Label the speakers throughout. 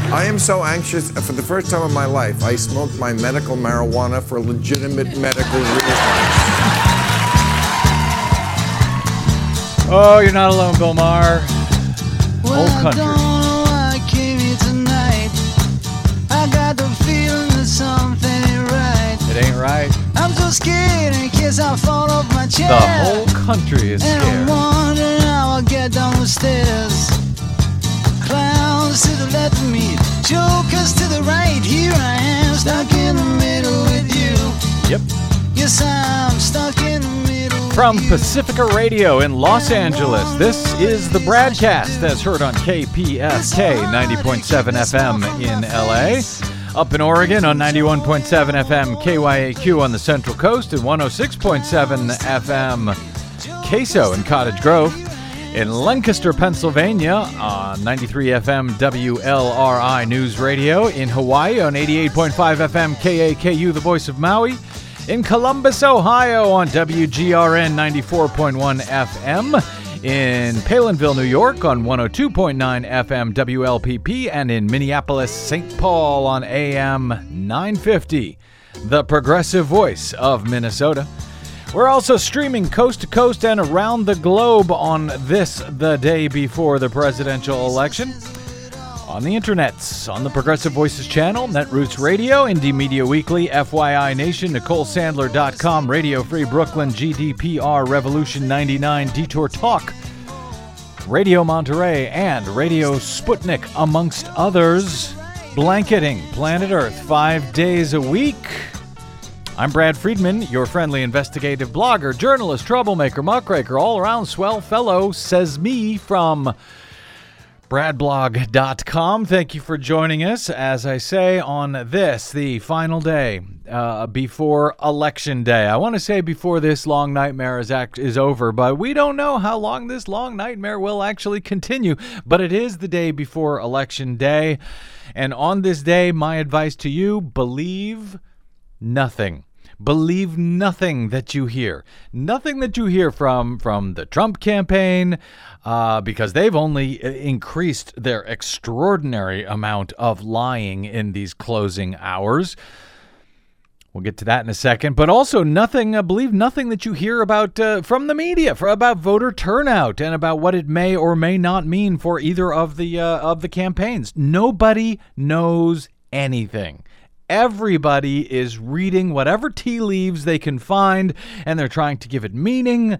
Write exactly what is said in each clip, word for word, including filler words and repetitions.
Speaker 1: I am so anxious. For the first time in my life, I smoked my medical marijuana for legitimate medical reasons.
Speaker 2: Oh, you're not alone, Bill Maher.
Speaker 3: Well,
Speaker 2: Old country.
Speaker 3: I don't know why I came here tonight. I got the feeling that something ain't right.
Speaker 2: It ain't right.
Speaker 3: I'm so scared in case I fall off my chair.
Speaker 2: The whole country is
Speaker 3: And I'm
Speaker 2: scared.
Speaker 3: wondering how I'll get down the stairs. Clowns to the left of me, jokers to the right. Here I am, stuck in the middle with you.
Speaker 2: Yep.
Speaker 3: Yes, I'm stuck in the middle.
Speaker 2: From
Speaker 3: with you.
Speaker 2: Pacifica Radio in Los Angeles, this is the broadcast as heard on K P S K ninety point seven F M in L A. Up in Oregon on ninety-one point seven F M K Y A Q on the Central Coast and one oh six point seven F M Queso in Cottage Grove. In Lancaster, Pennsylvania on ninety-three F M W L R I News Radio. In Hawaii on eighty-eight point five F M K A K U, the voice of Maui. In Columbus, Ohio on W G R N ninety-four point one F M. In Palinville, New York on one oh two point nine F M W L P P. And in Minneapolis, Saint Paul on A M nine fifty, the progressive voice of Minnesota. We're also streaming coast to coast and around the globe on this, the day before the presidential election. On the internets, on the Progressive Voices channel, Netroots Radio, Indie Media Weekly, F Y I Nation, Nicole Sandler dot com, Radio Free Brooklyn, G D P R, Revolution ninety-nine, Detour Talk, Radio Monterey, and Radio Sputnik, amongst others, blanketing planet Earth five days a week. I'm Brad Friedman, your friendly investigative blogger, journalist, troublemaker, muckraker, all-around swell fellow, says me from brad blog dot com. Thank you for joining us, as I say, on this, the final day uh, before Election Day. I want to say before this long nightmare is, act- is over, but we don't know how long this long nightmare will actually continue. But it is the day before Election Day, and on this day, my advice to you, believe nothing. Believe nothing that you hear. Nothing that you hear from, from the Trump campaign, uh, because they've only increased their extraordinary amount of lying in these closing hours. We'll get to that in a second. But also nothing, uh, believe nothing that you hear about uh, from the media for about voter turnout and about what it may or may not mean for either of the uh, of the campaigns. Nobody knows anything. Everybody is reading whatever tea leaves they can find, and they're trying to give it meaning.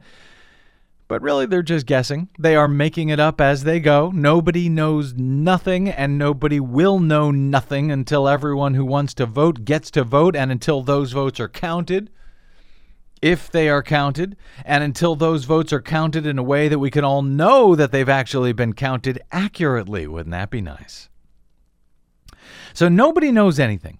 Speaker 2: But really, they're just guessing. They are making it up as they go. Nobody knows nothing, and nobody will know nothing until everyone who wants to vote gets to vote, and until those votes are counted, if they are counted, and until those votes are counted in a way that we can all know that they've actually been counted accurately. Wouldn't that be nice? So nobody knows anything.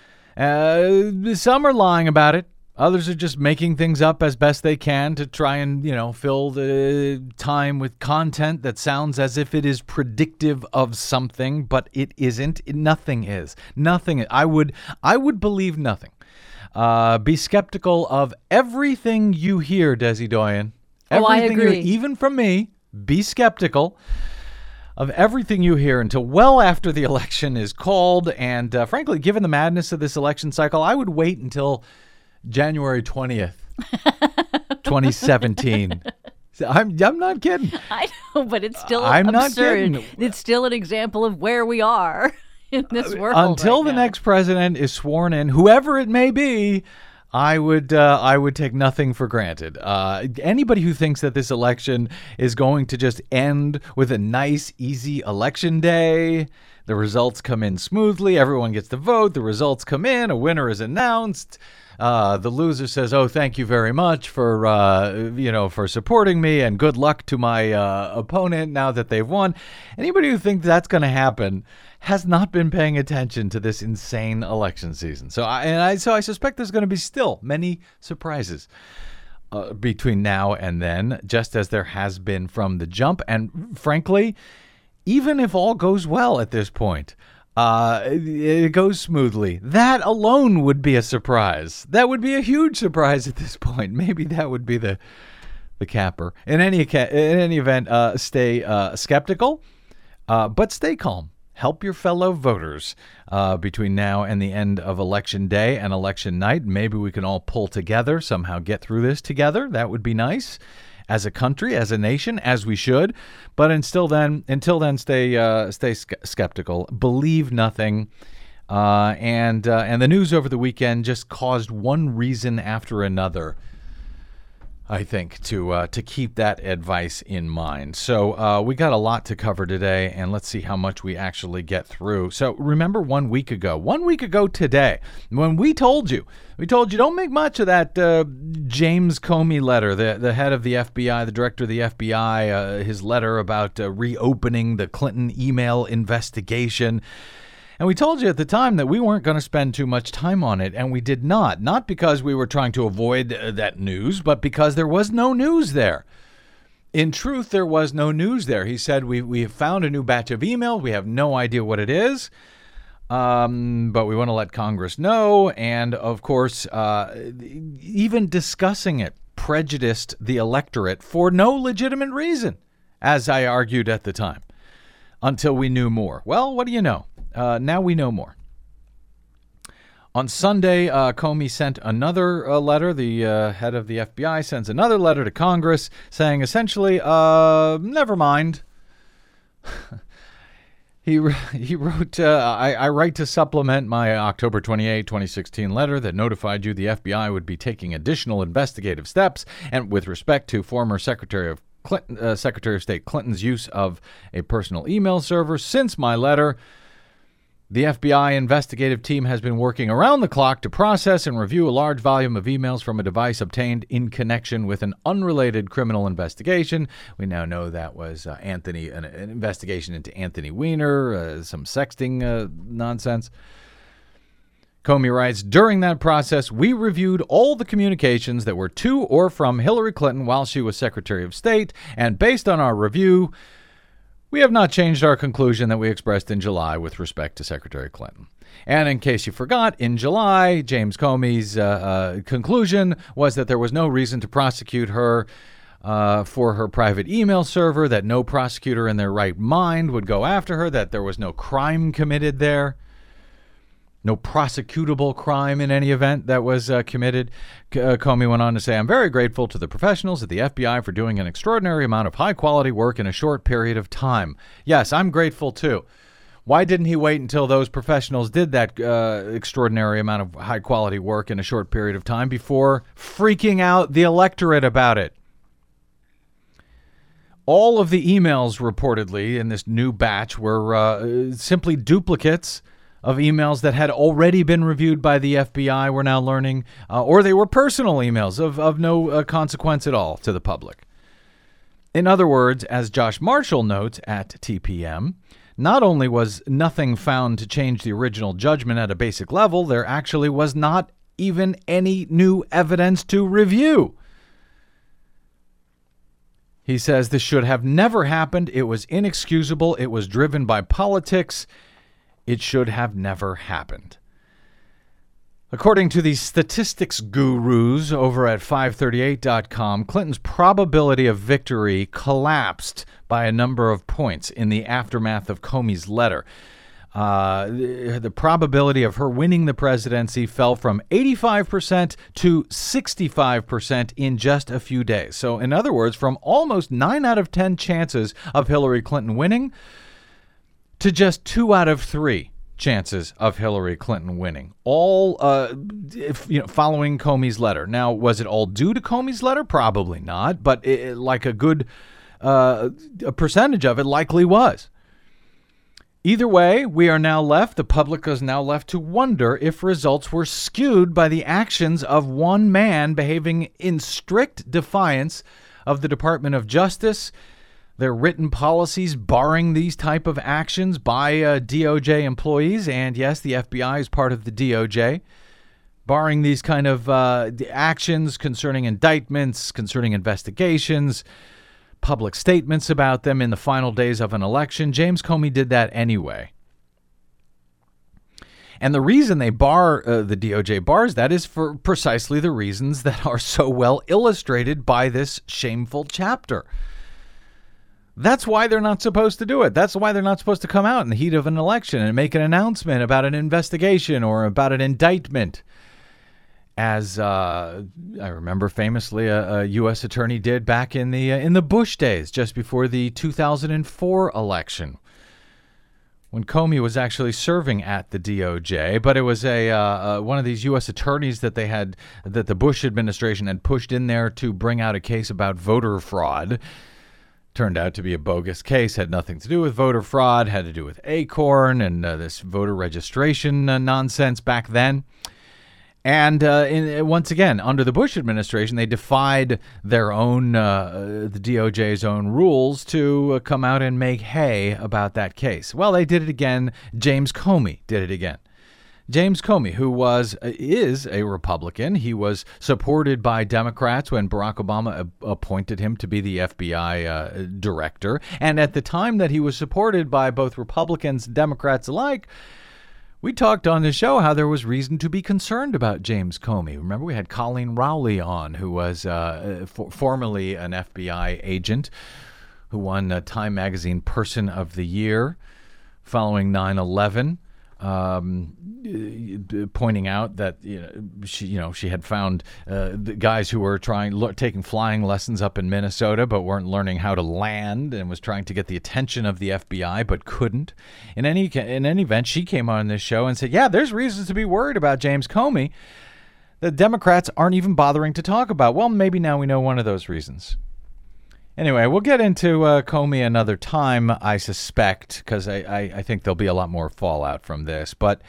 Speaker 2: Uh, some are lying about it. Others are just making things up as best they can to try and, you know, fill the time with content that sounds as if it is predictive of something, but it isn't. Nothing is. Nothing. I would, I would believe nothing. Uh, be skeptical of everything you hear, Desi Doyen.
Speaker 4: Oh, I
Speaker 2: Everything
Speaker 4: agree.
Speaker 2: you- even from me, be skeptical of everything you hear until well after the election is called. And uh, frankly, given the madness of this election cycle, I would wait until January twentieth, twenty seventeen. I'm I'm not kidding.
Speaker 4: I know, but it's still
Speaker 2: I'm not
Speaker 4: absurd.
Speaker 2: kidding.
Speaker 4: It's still an example of where we are in this world.
Speaker 2: Until
Speaker 4: right
Speaker 2: the
Speaker 4: now.
Speaker 2: next president is sworn in, whoever it may be, I would uh, I would take nothing for granted. Uh, anybody who thinks that this election is going to just end with a nice, easy election day, the results come in smoothly, everyone gets to vote, the results come in, a winner is announced. Uh, the loser says, "Oh, thank you very much for uh, you know for supporting me, and good luck to my uh, opponent now that they've won." Anybody who thinks that's going to happen has not been paying attention to this insane election season. So, I, and I so I suspect there's going to be still many surprises uh, between now and then, just as there has been from the jump. And frankly, even if all goes well at this point. Uh, it goes smoothly. That alone would be a surprise. That would be a huge surprise at this point. Maybe that would be the the capper. In any ca- in any event, uh, stay uh, skeptical, uh, but stay calm. help your fellow voters uh, between now and the end of Election Day and Election Night. Maybe we can all pull together, somehow get through this together. That would be nice. As a country, as a nation, as we should. But until then, until then, stay uh, stay skeptical. Believe nothing. Uh, and uh, and the news over the weekend just caused one reason after another, I think, to uh, to keep that advice in mind. So uh, we got a lot to cover today, and let's see how much we actually get through. So remember one week ago, one week ago today, when we told you, we told you don't make much of that uh, James Comey letter, the, the head of the F B I, the director of the F B I, uh, his letter about uh, reopening the Clinton email investigation. And we told you at the time that we weren't going to spend too much time on it, and we did not. Not because we were trying to avoid uh, that news, but because there was no news there. In truth, there was no news there. He said, we we have found a new batch of email. We have no idea what it is, um, but we want to let Congress know. And, of course, uh, even discussing it prejudiced the electorate for no legitimate reason, as I argued at the time, until we knew more. Well, what do you know? Uh, now we know more. On Sunday, uh, Comey sent another uh, letter. The uh, head of the F B I sends another letter to Congress saying essentially, uh, never mind. he he wrote, uh, I, I write to supplement my October twenty-eighth, twenty sixteen letter that notified you the F B I would be taking additional investigative steps and with respect to former Secretary of Clinton, uh, Secretary of State Clinton's use of a personal email server. Since my letter, the F B I investigative team has been working around the clock to process and review a large volume of emails from a device obtained in connection with an unrelated criminal investigation. We now know that was uh, Anthony, an, an investigation into Anthony Weiner, uh, some sexting uh, nonsense. Comey writes, during that process, we reviewed all the communications that were to or from Hillary Clinton while she was Secretary of State, and based on our review, we have not changed our conclusion that we expressed in July with respect to Secretary Clinton. And in case you forgot, in July, James Comey's uh, uh, conclusion was that there was no reason to prosecute her uh, for her private email server, that no prosecutor in their right mind would go after her, that there was no crime committed there. No prosecutable crime in any event that was uh, committed. Uh, Comey went on to say, I'm very grateful to the professionals at the F B I for doing an extraordinary amount of high-quality work in a short period of time. Yes, I'm grateful, too. Why didn't he wait until those professionals did that uh, extraordinary amount of high-quality work in a short period of time before freaking out the electorate about it? All of the emails reportedly in this new batch were uh, simply duplicates of emails that had already been reviewed by the F B I, we're now learning, uh, or they were personal emails of, of no uh, consequence at all to the public. In other words, as Josh Marshall notes at T P M, not only was nothing found to change the original judgment at a basic level, there actually was not even any new evidence to review. He says this should have never happened. It was inexcusable. It was driven by politics. It should have never happened. According to the statistics gurus over at five thirty-eight dot com, Clinton's probability of victory collapsed by a number of points in the aftermath of Comey's letter. Uh, the, the probability of her winning the presidency fell from eighty-five percent to sixty-five percent in just a few days. So, in other words, from almost nine out of ten chances of Hillary Clinton winning to just two out of three chances of Hillary Clinton winning, all uh, if, you know, following Comey's letter. Now, was it all due to Comey's letter? Probably not, but it, like a good uh, a percentage of it likely was. Either way, we are now left, the public is now left to wonder if results were skewed by the actions of one man behaving in strict defiance of the Department of Justice, their written policies barring these type of actions by uh, D O J employees. And yes, the F B I is part of the D O J, barring these kind of uh, actions concerning indictments, concerning investigations, public statements about them in the final days of an election. James Comey did that anyway. And the reason they bar, uh, the D O J bars that is for precisely the reasons that are so well illustrated by this shameful chapter. That's why they're not supposed to do it. That's why they're not supposed to come out in the heat of an election and make an announcement about an investigation or about an indictment. As uh, I remember famously a, a U S attorney did back in the uh, in the Bush days, just before the two thousand four election, when Comey was actually serving at the D O J. But it was a uh, uh, one of these U S attorneys that they had that the Bush administration had pushed in there to bring out a case about voter fraud. Turned out to be a bogus case, had nothing to do with voter fraud, had to do with Acorn and uh, this voter registration uh, nonsense back then. And uh, in, once again, under the Bush administration, they defied their own, uh, the D O J's own rules to uh, come out and make hay about that case. Well, they did it again. James Comey did it again. James Comey, who was is a Republican, he was supported by Democrats when Barack Obama appointed him to be the F B I uh, director. And at the time that he was supported by both Republicans and Democrats alike, we talked on the show how there was reason to be concerned about James Comey. Remember, we had Colleen Rowley on, who was uh, for, formerly an F B I agent, who won uh, Time Magazine Person of the Year following nine eleven. Um, pointing out that you know she you know she had found uh, the guys who were trying lo- taking flying lessons up in Minnesota but weren't learning how to land, and was trying to get the attention of the F B I but couldn't. In any in any event, she came on this show and said, "Yeah, there's reasons to be worried about James Comey that Democrats aren't even bothering to talk about." Well, maybe now we know one of those reasons. Anyway, we'll get into uh, Comey another time, I suspect, because I, I, I think there'll be a lot more fallout from this. But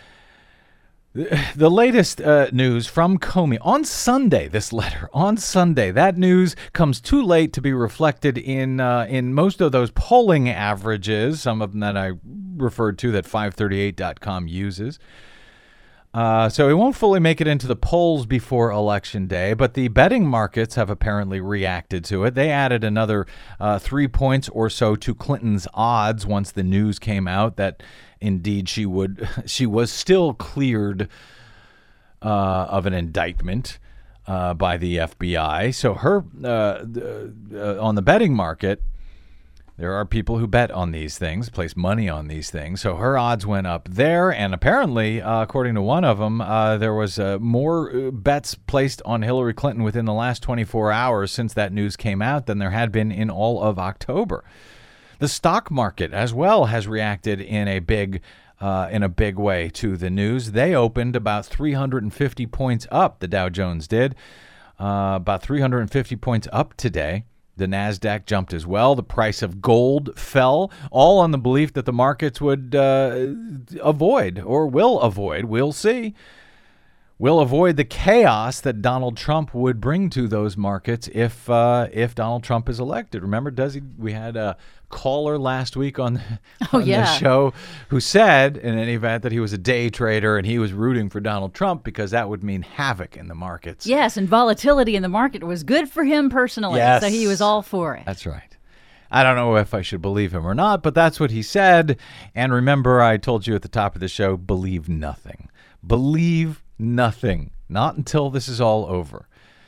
Speaker 2: the, the latest uh, news from Comey on Sunday, this letter, on Sunday, that news comes too late to be reflected in uh, in most of those polling averages, some of them that I referred to that five thirty-eight dot com uses. Uh, so it won't fully make it into the polls before Election Day, but the betting markets have apparently reacted to it. They added another uh, three points or so to Clinton's odds once the news came out that indeed she would she was still cleared uh, of an indictment uh, by the F B I. So her uh, uh, on the betting market, there are people who bet on these things, place money on these things. So her odds went up there. And apparently, uh, according to one of them, uh, there was uh, more bets placed on Hillary Clinton within the last twenty-four hours since that news came out than there had been in all of October. The stock market as well has reacted in a big uh, in a big way to the news. They opened about three hundred fifty points up, the Dow Jones did, uh, about three hundred fifty points up today. The NASDAQ jumped as well. The price of gold fell, all on the belief that the markets would uh, avoid or will avoid, we'll see, will avoid the chaos that Donald Trump would bring to those markets if uh, if Donald Trump is elected. Remember, Desi, we had a caller last week on,
Speaker 4: oh,
Speaker 2: on
Speaker 4: yeah.
Speaker 2: the show who said, in any event, that he was a day trader and he was rooting for Donald Trump because that would mean havoc in the markets.
Speaker 4: Yes, and volatility in the market was good for him personally,
Speaker 2: yes.
Speaker 4: so he was all for it.
Speaker 2: That's right. I don't know if I should believe him or not, but that's what he said. And remember, I told you at the top of the show, believe nothing. Believe nothing. Not until this is all over.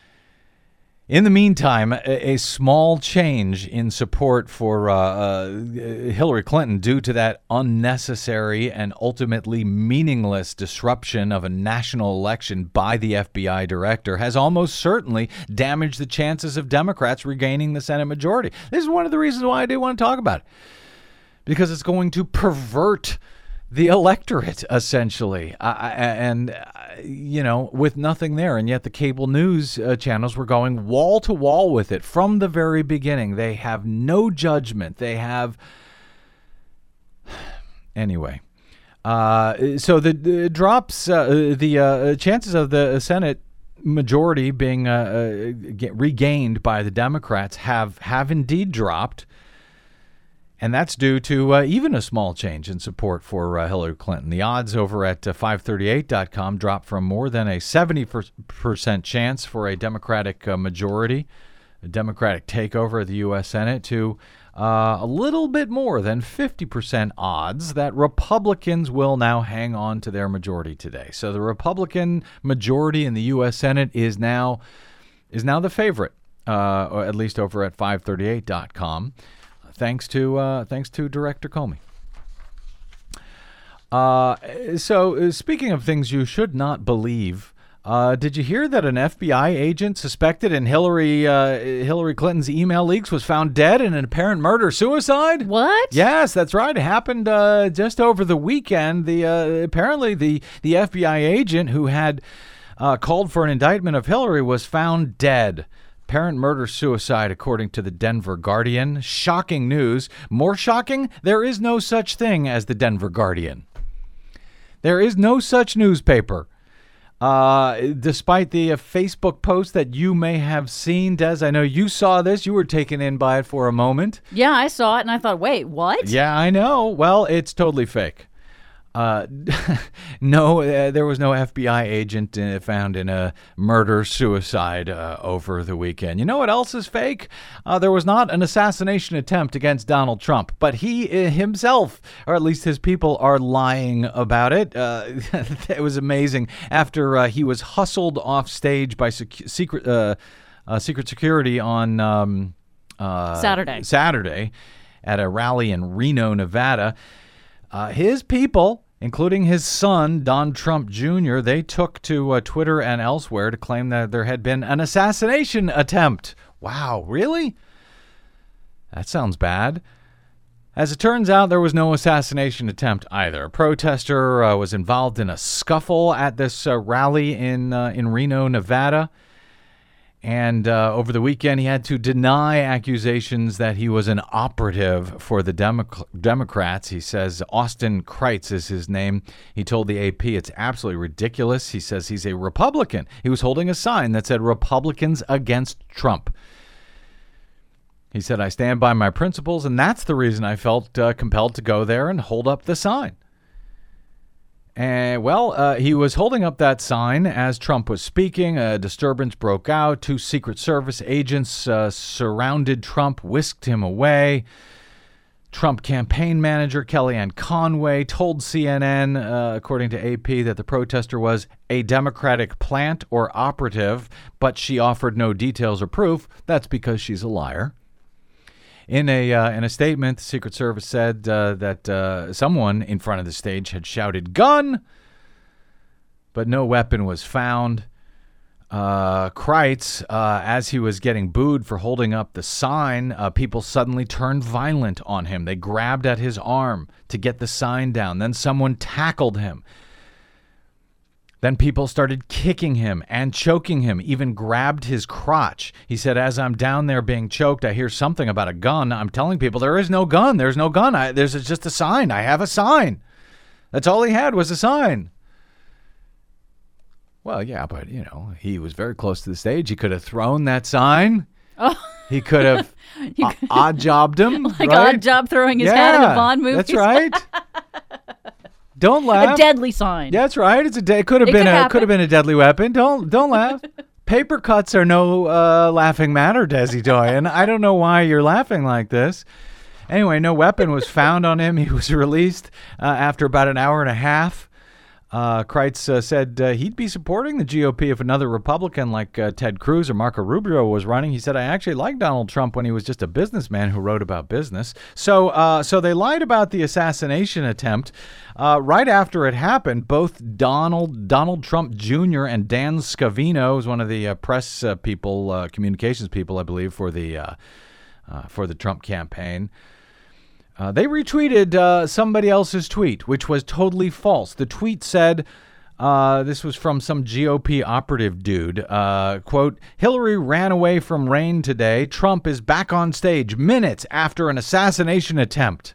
Speaker 2: In the meantime, a, a small change in support for uh, uh, Hillary Clinton due to that unnecessary and ultimately meaningless disruption of a national election by the F B I director has almost certainly damaged the chances of Democrats regaining the Senate majority. This is one of the reasons why I do want to talk about it, because it's going to pervert the electorate, essentially, uh, and, uh, you know, with nothing there. And yet the cable news uh, channels were going wall to wall with it from the very beginning. They have no judgment. They have... Anyway, uh, so the, the drops, uh, the uh, chances of the Senate majority being uh, uh, get regained by the Democrats have, have indeed dropped. And that's due to uh, even a small change in support for uh, Hillary Clinton. The odds over at uh, five thirty-eight dot com dropped from more than a seventy percent chance for a Democratic uh, majority, a Democratic takeover of the U S Senate, to uh, a little bit more than fifty percent odds that Republicans will now hang on to their majority today. So the Republican majority in the U S Senate is now is now the favorite, uh, or at least over at five thirty-eight dot com. thanks to uh, thanks to Director Comey. Uh, so, uh, speaking of things you should not believe, uh, did you hear that an F B I agent suspected in Hillary uh, Hillary Clinton's email leaks was found dead in an apparent murder-suicide?
Speaker 4: What?
Speaker 2: Yes, that's right. It happened uh, just over the weekend. The uh, apparently the the F B I agent who had uh, called for an indictment of Hillary was found dead. Apparent murder-suicide, according to the Denver Guardian. Shocking news. More shocking, there is no such thing as the Denver Guardian. There is no such newspaper. Uh, despite the uh, Facebook post that you may have seen, Des, I know you saw this. You were taken in by it for a moment.
Speaker 4: Yeah, I saw it and I thought, wait, what?
Speaker 2: Yeah, I know. Well, it's totally fake. Uh, no, uh, there was no F B I agent uh, found in a murder-suicide uh, over the weekend. You know what else is fake? Uh, there was not an assassination attempt against Donald Trump, but he uh, himself, or at least his people, are lying about it. Uh, it was amazing. After uh, he was hustled off stage by sec- secret uh, uh, secret security on um, uh,
Speaker 4: Saturday.
Speaker 2: Saturday at a rally in Reno, Nevada. Uh, his people, including his son, Don Trump Junior, they took to uh, Twitter and elsewhere to claim that there had been an assassination attempt. Wow, really? That sounds bad. As it turns out, there was no assassination attempt either. A protester uh, was involved in a scuffle at this uh, rally in uh, in Reno, Nevada. And uh, over the weekend, he had to deny accusations that he was an operative for the Demo- Democrats. He says Austin Kreitz is his name. He told the A P it's absolutely ridiculous. He says he's a Republican. He was holding a sign that said Republicans against Trump. He said, I stand by my principles, and that's the reason I felt uh, compelled to go there and hold up the sign. And, well, uh, he was holding up that sign as Trump was speaking. A disturbance broke out. Two Secret Service agents uh, surrounded Trump, whisked him away. Trump campaign manager Kellyanne Conway told C N N, uh, according to A P, that the protester was a Democratic plant or operative, but she offered no details or proof. That's because she's a liar. In a uh, in a statement, the Secret Service said uh, that uh, someone in front of the stage had shouted "gun," but no weapon was found. Uh, Kreitz, uh, as he was getting booed for holding up the sign, uh, people suddenly turned violent on him. They grabbed at his arm to get the sign down. Then someone tackled him. Then people started kicking him and choking him, even grabbed his crotch. He said, as I'm down there being choked, I hear something about a gun. I'm telling people, there is no gun. There's no gun. I, there's just a sign. I have a sign. That's all he had was a sign. Well, yeah, but, you know, he was very close to the stage. He could have thrown that sign.
Speaker 4: Oh.
Speaker 2: He could have o- odd-jobbed him.
Speaker 4: Like
Speaker 2: right?
Speaker 4: odd job throwing his
Speaker 2: yeah,
Speaker 4: head in a Bond movie.
Speaker 2: That's right. Don't laugh.
Speaker 4: A deadly sign.
Speaker 2: That's right. It's a de- it could have
Speaker 4: It
Speaker 2: been
Speaker 4: could
Speaker 2: a
Speaker 4: happen.
Speaker 2: could have been a deadly weapon. Don't don't laugh. Paper cuts are no uh, laughing matter, Desi Doyen. I don't know why you're laughing like this. Anyway, no weapon was found on him. He was released uh, after about an hour and a half. Uh, Kreitz uh, said uh, he'd be supporting the G O P if another Republican like uh, Ted Cruz or Marco Rubio was running. He said, I actually liked Donald Trump when he was just a businessman who wrote about business. So uh, so they lied about the assassination attempt. Uh, right after it happened, both Donald Donald Trump Junior and Dan Scavino, who's one of the uh, press uh, people, uh, communications people, I believe, for the uh, uh, for the Trump campaign, Uh, they retweeted uh, somebody else's tweet, which was totally false. The tweet said, uh, this was from some G O P operative dude, uh, quote, Hillary ran away from rain today. Trump is back on stage minutes after an assassination attempt.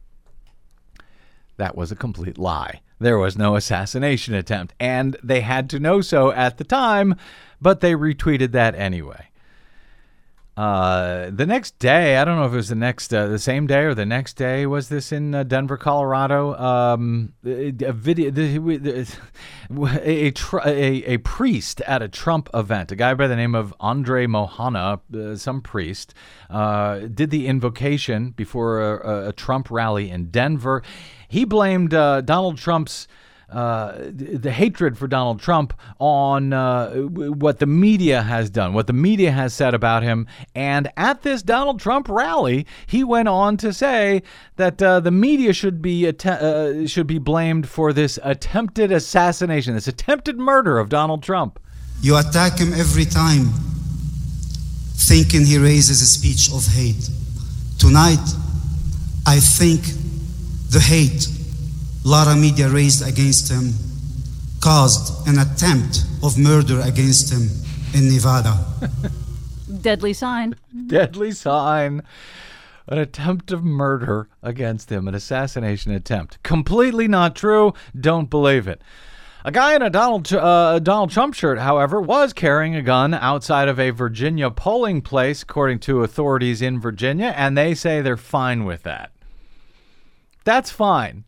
Speaker 2: That was a complete lie. There was no assassination attempt, and they had to know so at the time, but they retweeted that anyway. Uh, the next day, I don't know if it was the next, uh, the same day or the next day, was this in uh, Denver, Colorado? Um, a video, the, a, a, a priest at a Trump event, a guy by the name of Andre Mohana, uh, some priest, uh, did the invocation before a, a Trump rally in Denver. He blamed uh, Donald Trump's uh, the hatred for Donald Trump on uh, what the media has done, what the media has said about him. And at this Donald Trump rally, he went on to say that uh, the media should be att- uh, should be blamed for this attempted assassination, this attempted murder of Donald Trump.
Speaker 5: You attack him every time, thinking he raises a speech of hate. Tonight, I think the hate Lara media raised against him caused an attempt of murder against him in Nevada.
Speaker 4: Deadly sign.
Speaker 2: Deadly sign. An attempt of murder against him, an assassination attempt. Completely not true. Don't believe it. A guy in a Donald uh, Donald Trump shirt, however, was carrying a gun outside of a Virginia polling place, according to authorities in Virginia, and they say they're fine with that. That's fine.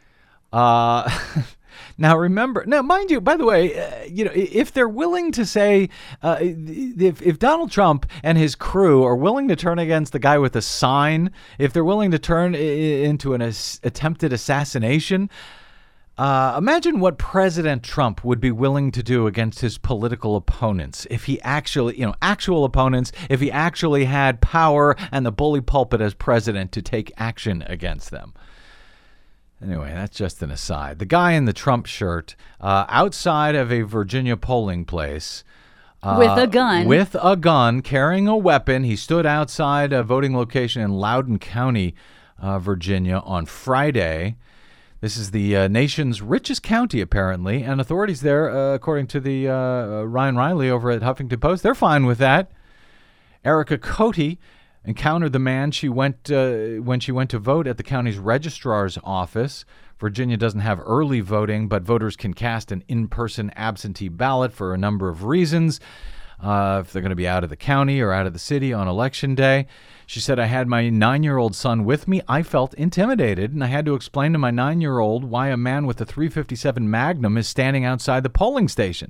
Speaker 2: Uh, now, remember, now, mind you, by the way, uh, you know, if they're willing to say, uh, if, if Donald Trump and his crew are willing to turn against the guy with the sign, if they're willing to turn i- into an as- attempted assassination, Uh, imagine what President Trump would be willing to do against his political opponents if he actually, you know, actual opponents, if he actually had power and the bully pulpit as president to take action against them. Anyway, that's just an aside. The guy in the Trump shirt uh, outside of a Virginia polling place. Uh,
Speaker 4: With a gun.
Speaker 2: With a gun, carrying a weapon. He stood outside a voting location in Loudoun County, uh, Virginia on Friday. This is the uh, nation's richest county, apparently, and authorities there, uh, according to the uh, Ryan Riley over at Huffington Post, they're fine with that. Erica Cote encountered the man she went uh, when she went to vote at the county's registrar's office. Virginia doesn't have early voting, but voters can cast an in-person absentee ballot for a number of reasons. Uh, if they're going to be out of the county or out of the city on election day. She said, I had my nine-year-old son with me. I felt intimidated, and I had to explain to my nine-year-old why a man with a three fifty-seven Magnum is standing outside the polling station.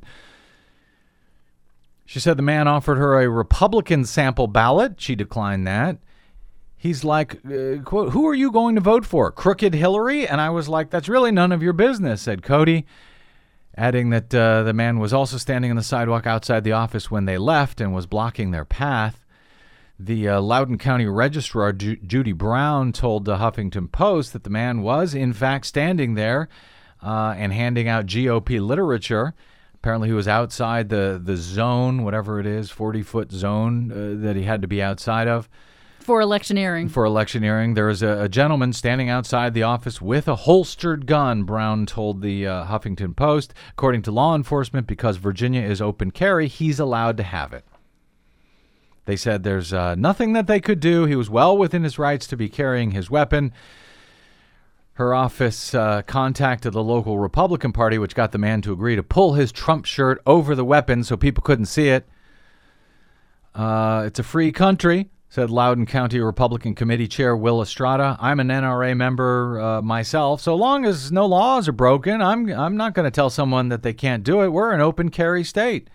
Speaker 2: She said the man offered her a Republican sample ballot. She declined that. He's like, uh, quote, who are you going to vote for? Crooked Hillary? And I was like, that's really none of your business, said Cody, adding that uh, the man was also standing on the sidewalk outside the office when they left and was blocking their path. The uh, Loudoun County Registrar, Ju- Judy Brown, told the Huffington Post that the man was, in fact, standing there uh, and handing out G O P literature. Apparently he was outside the, the zone, whatever it is, forty-foot zone uh, that he had to be outside of.
Speaker 4: For electioneering.
Speaker 2: For electioneering. There is a, a gentleman standing outside the office with a holstered gun, Brown told the uh, Huffington Post. According to law enforcement, because Virginia is open carry, he's allowed to have it. They said there's uh, nothing that they could do. He was well within his rights to be carrying his weapon. Her office uh, contacted the local Republican Party, which got the man to agree to pull his Trump shirt over the weapon so people couldn't see it. Uh, it's a free country, said Loudoun County Republican Committee Chair Will Estrada. I'm an N R A member uh, myself. So long as no laws are broken, I'm I'm not going to tell someone that they can't do it. We're an open carry state.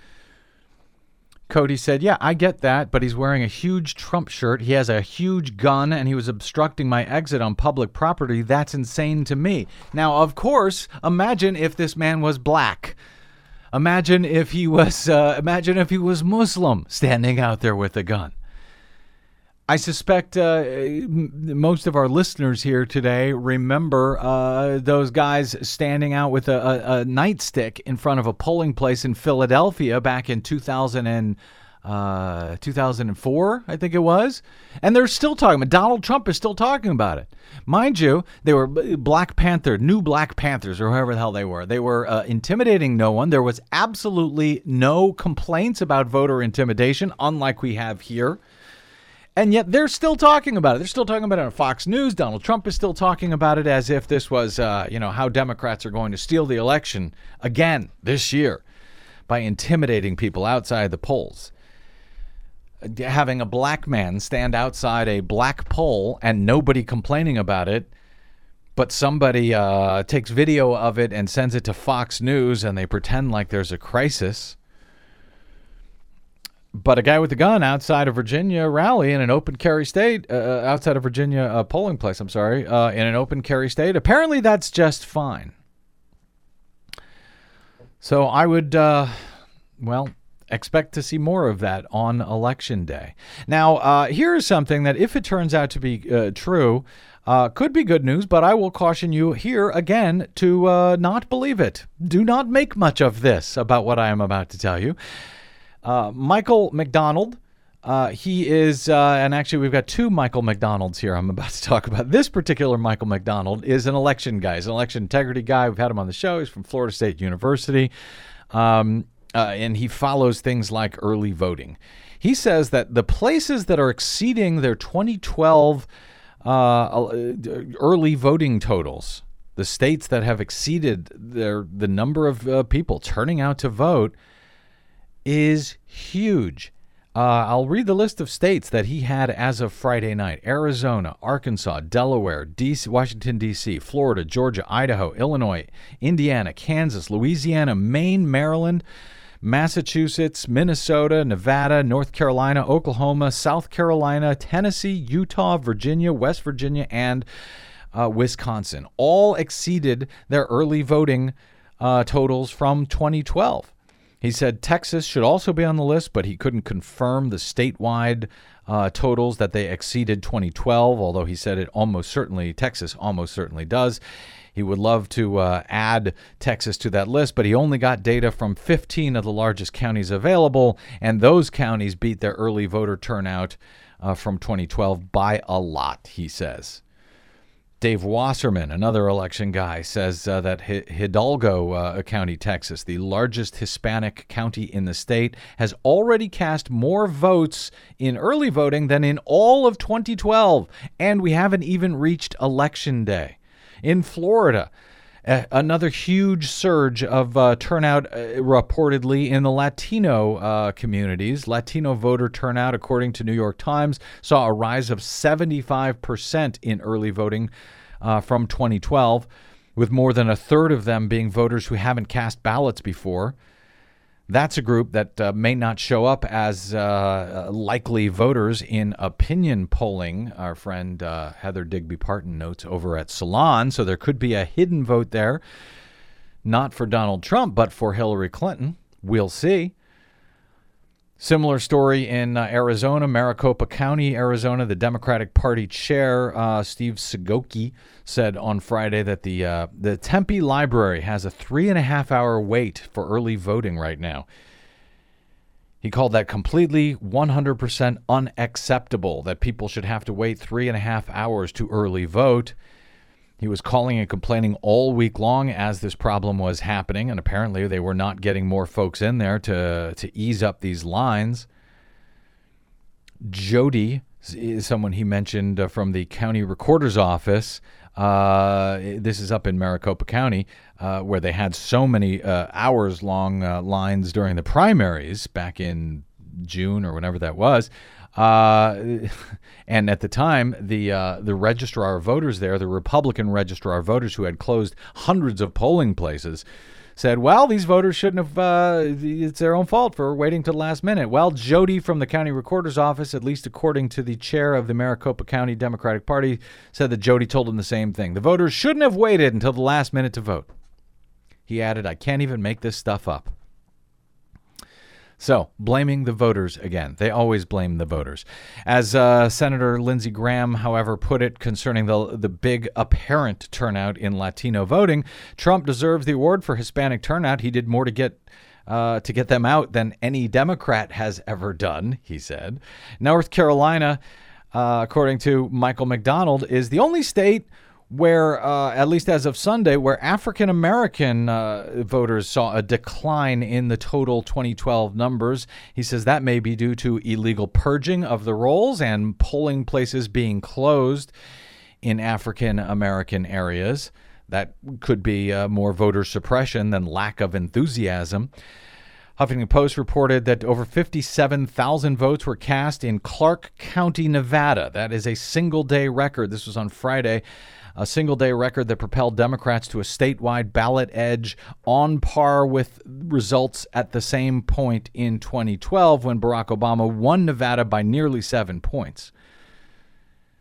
Speaker 2: Cody said, yeah, I get that, but he's wearing a huge Trump shirt. He has a huge gun, and he was obstructing my exit on public property. That's insane to me. Now, of course, imagine if this man was black. Imagine if he was, uh, imagine if he was Muslim standing out there with a gun. I suspect uh, most of our listeners here today remember uh, those guys standing out with a, a, a nightstick in front of a polling place in Philadelphia back in two thousand and, uh, two thousand four, I think it was. And they're still talking about it. Donald Trump is still talking about it. Mind you, they were Black Panther, new Black Panthers, or whoever the hell they were. They were uh, intimidating no one. There was absolutely no complaints about voter intimidation, unlike we have here. And yet they're still talking about it. They're still talking about it on Fox News. Donald Trump is still talking about it as if this was, uh, you know, how Democrats are going to steal the election again this year by intimidating people outside the polls. Having a black man stand outside a black poll and nobody complaining about it, but somebody uh, takes video of it and sends it to Fox News and they pretend like there's a crisis. But a guy with a gun outside of Virginia rally in an open carry state, uh, outside of Virginia uh, polling place, I'm sorry, uh, in an open carry state, apparently that's just fine. So I would, uh, well, expect to see more of that on Election Day. Now, uh, here is something that, if it turns out to be uh, true, uh, could be good news, but I will caution you here again to uh, not believe it. Do not make much of this about what I am about to tell you. Uh, Michael McDonald, uh, he is, uh, and actually we've got two Michael McDonalds here I'm about to talk about. This particular Michael McDonald is an election guy. He's an election integrity guy. We've had him on the show. He's from Florida State University. Um, uh, and he follows things like early voting. He says that the places that are exceeding their twenty twelve uh, early voting totals, the states that have exceeded their the number of uh, people turning out to vote, is huge. Uh, I'll read the list of states that he had as of Friday night: Arizona, Arkansas, Delaware, D C, Washington, D C, Florida, Georgia, Idaho, Illinois, Indiana, Kansas, Louisiana, Maine, Maryland, Massachusetts, Minnesota, Nevada, North Carolina, Oklahoma, South Carolina, Tennessee, Utah, Virginia, West Virginia, and uh, Wisconsin. All exceeded their early voting uh, totals from twenty twelve. He said Texas should also be on the list, but he couldn't confirm the statewide uh, totals that they exceeded twenty twelve, although he said it almost certainly, Texas almost certainly does. He would love to uh, add Texas to that list, but he only got data from fifteen of the largest counties available, and those counties beat their early voter turnout uh, from twenty twelve by a lot, he says. Dave Wasserman, another election guy, says uh, that Hidalgo uh, County, Texas, the largest Hispanic county in the state, has already cast more votes in early voting than in all of twenty twelve, and we haven't even reached Election Day. In Florida, uh, another huge surge of uh, turnout uh, reportedly in the Latino uh, communities. Latino voter turnout, according to New York Times, saw a rise of seventy-five percent in early voting uh, from twenty twelve, with more than a third of them being voters who haven't cast ballots before. That's a group that uh, may not show up as uh, likely voters in opinion polling, our friend uh, Heather Digby Parton notes over at Salon. So there could be a hidden vote there, not for Donald Trump, but for Hillary Clinton. We'll see. Similar story in uh, Arizona, Maricopa County, Arizona. The Democratic Party chair, uh, Steve Segoki, said on Friday that the uh, the Tempe Library has a three and a half hour wait for early voting right now. He called that completely one hundred percent unacceptable, that people should have to wait three and a half hours to early vote. He was calling and complaining all week long as this problem was happening, and apparently they were not getting more folks in there to, to ease up these lines. Jody is someone he mentioned uh, from the county recorder's office. Uh, this is up in Maricopa County, uh, where they had so many uh, hours-long uh, lines during the primaries back in June or whenever that was. Uh, and at the time, the uh, the registrar of voters there, the Republican registrar of voters who had closed hundreds of polling places, said, well, these voters shouldn't have, uh, it's their own fault for waiting till the last minute. Well, Jody from the county recorder's office, at least according to the chair of the Maricopa County Democratic Party, said that Jody told him the same thing. The voters shouldn't have waited until the last minute to vote. He added, I can't even make this stuff up. So, blaming the voters again. They always blame the voters. As uh, Senator Lindsey Graham, however, put it concerning the the big apparent turnout in Latino voting, Trump deserves the award for Hispanic turnout. He did more to get uh, to get them out than any Democrat has ever done, he said. North Carolina, uh, according to Michael McDonald, is the only state where, uh, at least as of Sunday, where African-American uh, voters saw a decline in the total twenty twelve numbers. He says that may be due to illegal purging of the rolls and polling places being closed in African-American areas. That could be uh, more voter suppression than lack of enthusiasm. Huffington Post reported that over fifty-seven thousand votes were cast in Clark County, Nevada. That is a single-day record. This was on Friday. A single-day record that propelled Democrats to a statewide ballot edge on par with results at the same point in twenty twelve when Barack Obama won Nevada by nearly seven points.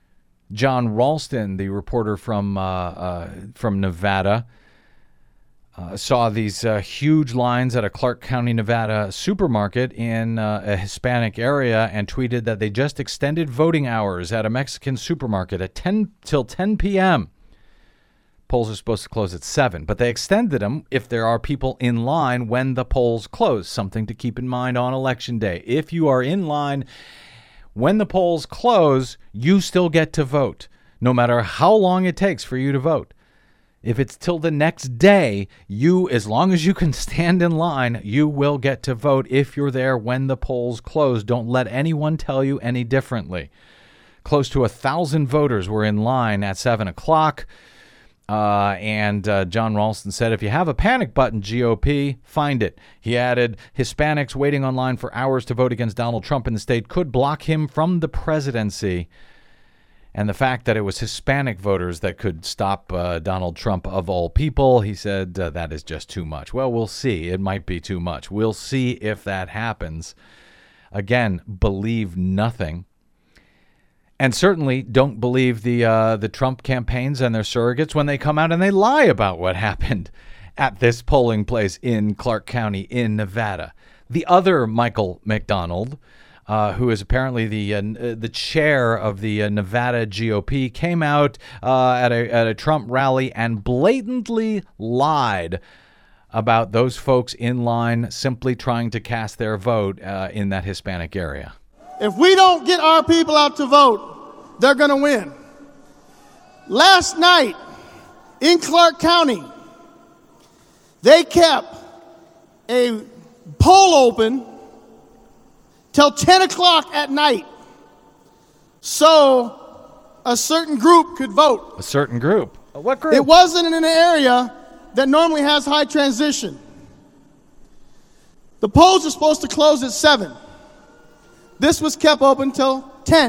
Speaker 2: John Ralston, the reporter from uh, uh, from Nevada, Uh, saw these uh, huge lines at a Clark County, Nevada supermarket in uh, a Hispanic area and tweeted that they just extended voting hours at a Mexican supermarket at ten till ten p.m. Polls are supposed to close at seven, but they extended them if there are people in line when the polls close. Something to keep in mind on Election Day. If you are in line when the polls close, you still get to vote, no matter how long it takes for you to vote. If it's till the next day, you, as long as you can stand in line, you will get to vote if you're there when the polls close. Don't let anyone tell you any differently. Close to a thousand voters were in line at seven o'clock. Uh, and uh, John Ralston said, if you have a panic button, G O P, find it. He added, Hispanics waiting online for hours to vote against Donald Trump in the state could block him from the presidency. And the fact that it was Hispanic voters that could stop uh, Donald Trump of all people, he said, uh, that is just too much. Well, we'll see. It might be too much. We'll see if that happens. Again, believe nothing. And certainly don't believe the uh, the Trump campaigns and their surrogates when they come out and they lie about what happened at this polling place in Clark County in Nevada. The other Michael McDonald, Uh, who is apparently the uh, the chair of the uh, Nevada G O P, came out uh, at a at a Trump rally and blatantly lied about those folks in line simply trying to cast their vote uh, in that Hispanic area.
Speaker 6: If we don't get our people out to vote, they're going to win. Last night in Clark County, they kept a poll open till ten o'clock at night, so a certain group could vote.
Speaker 2: A certain group? What group?
Speaker 6: It wasn't in an area that normally has high transition. The polls are supposed to close at seven. This was kept open till ten.